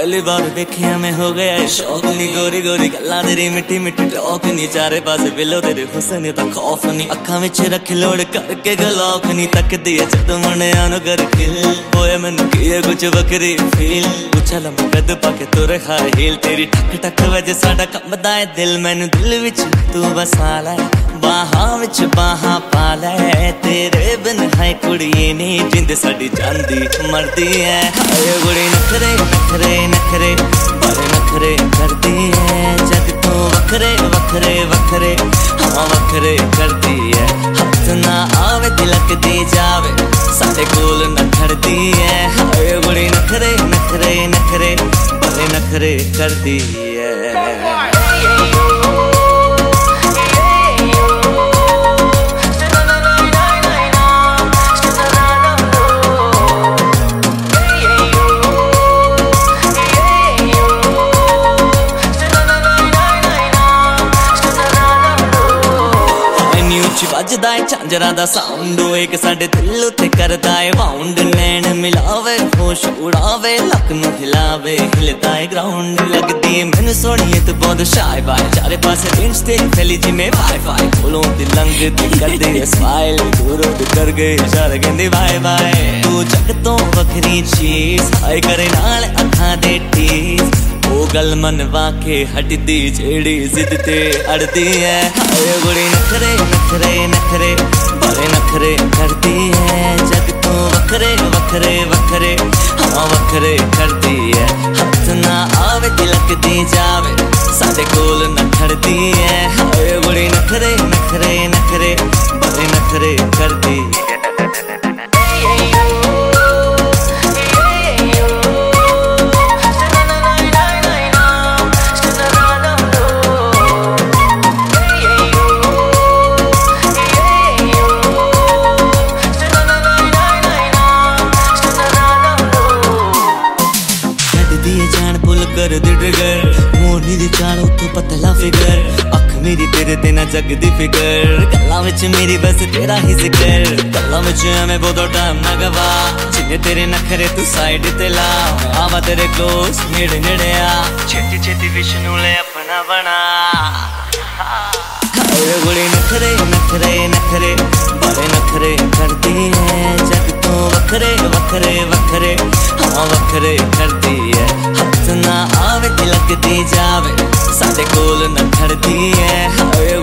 पहली बार देखिया मैं हो गया शौक नी गोरी गोरी गल्ला तेरी मिट्टी मिट्टी टॉक नी चारे पासे बिलो तेरे हुस्न दा खौफ नी अखां विच रख लोड़ करके गलौक नी तकदी है जद मुंडियां नु कर खिल होए मैनू की कुछ वखरी फील उछल कद पाके तुर हाई हील तेरी ठक ठक वज साडा कंबदा है दिल मैनू दिल विच तू बसा लै बाहां विच बाहां पा लै तेरे बिन है कुड़िए नी जिंद साडी जांदी मरदी है हाय कुड़ी नखरे नखरे नखरे बड़े नखरे करदी है जग तो वखरे वखरे वखरे हाँ वखरे करदी है हाथ ना आवे तिलक दी जावे साडे कोल न खड़दी है हाय कुड़ी नखरे नखरे नखरे बड़े नखरे करदी है वजदा है झांजरा दा साउंड एक साडे दिल उत्ते करदा है बाउंड नैन मिलावे होश उड़ावे लक नू हिलावे हिलदा है ग्राउंड लगदी है मैनू सोहणीए तू बहुत शाय बाय चारे पासे जींस तेरी फैली जिमें वाईफाई कोलों दी लंघदी करदी है स्माइल दूरों दी कर गए इशारे कहंदी बाय बाय तू जग तो वखरी चीज हाय करे नाल अखां दे टीज ओ गल मनवा के हटदी जेड़ी जिद ते अड़दी है हाय कुड़ी नखरे नखरे नखरे बड़े नखरे करदी है जग तो वखरे वखरे वखरे हाँ वखरे करदी है हाथ ना आवे तिलक दी जावे साडे कोल न खड़दी है हाय कुड़ी नखरे नखरे नखरे बड़े नखरे करदी है कर दी ट्रिगर मोनी दी चाल उतो पतला फिगर अख मेरी तेरे ते ना जगदी फिगर गल्लां विच मेरी बस तेरा ही जिक्र गल्लां विच मैं बहुत टाइम ना गवा जिन्ने तेरे नखरे तू साइड ते ला आवा तेरे क्लोज नेड़े नेड़े आ छेती छेती विष्णु ले अपना बना हाय कुड़ी नखरे नखरे नखरे बड़े नखरे करदी है जग तो वखरे वखरे वखरे हाँ वखरे करदी है हाथ ना आवे तिलक दी जावे साडे कोल न खड़दी है हाय